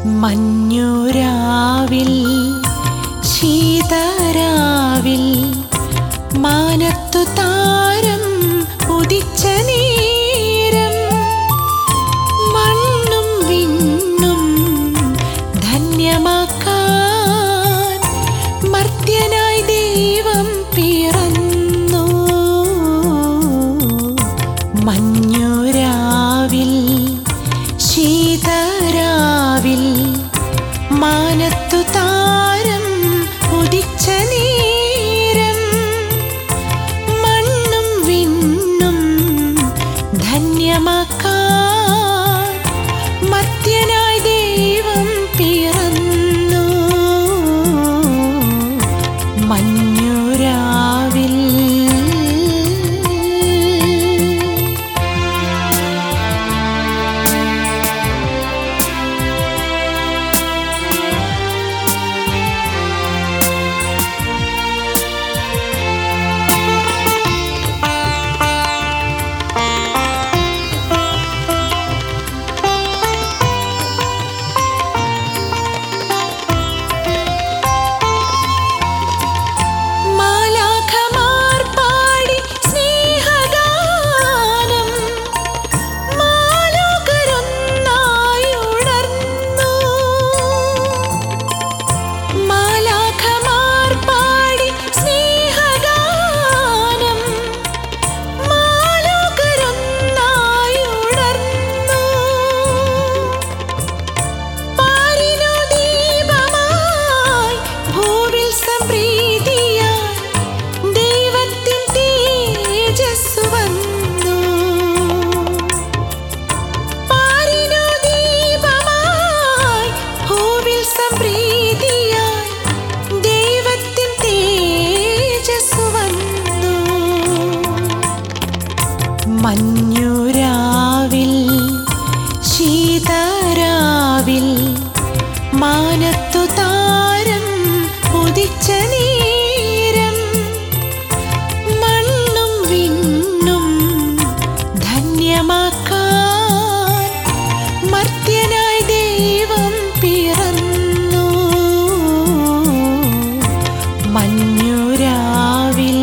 മഞ്ഞുരാവിൽ ശീതരാവിൽ മാനത്തു താരം ഉദിച്ച നേരം മണ്ണും വിണ്ണും ധന്യമാക്കാൻ മർത്യനായി ദൈവം പിറന്നു. മഞ്ഞുരാവിൽ ശീതരാവിൽ മാനത്തു താരം ഉദിച്ച നേരം മണ്ണും വിണ്ണും ധന്യമാക്കാൻ മർത്യനായി ദൈവം പിറന്നു. മഞ്ഞുരാവിൽ മഞ്ഞുരാവിൽ ശീതരാവിൽ മാനത്തു താരം ഉദിച്ച നേരം മണ്ണും വിണ്ണും ധന്യമാക്കാൻ മർത്യനായി ദൈവം പിറന്നു. മഞ്ഞുരാവിൽ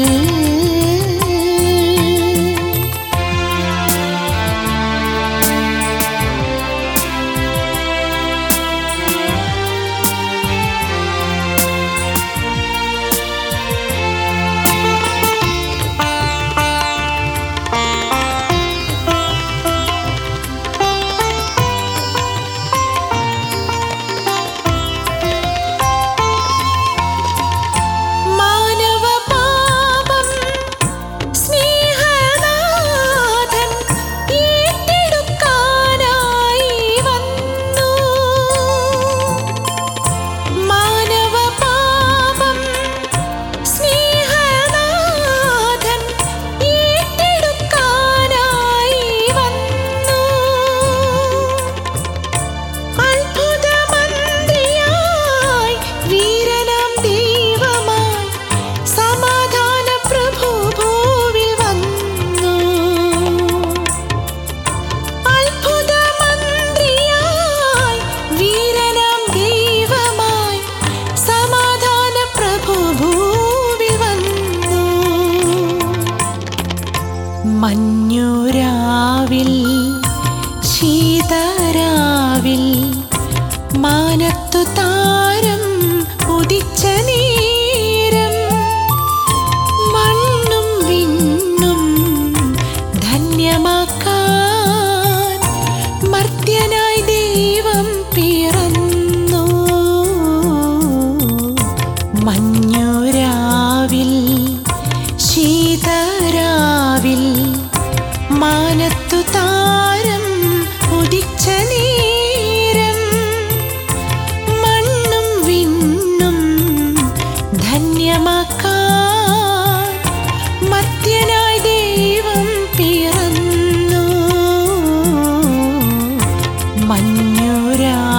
മഞ്ഞുരാവിൽ ശീതരാവിൽ മാനത്തു താരം ഉദിച്ച നേരം മണ്ണും വിണ്ണും ധന്യമാക്കാൻ മർത്യനായി ദൈവം പിറന്നു. മഞ്ഞുരാവിൽ ശീതരാവിൽ മാനത്തു താരം ഉദിച്ച നേരം മണ്ണും വിണ്ണും ധന്യമാക്കാൻ മർത്യനായി ദൈവം പിറന്നു. മഞ്ഞുരാവിൽ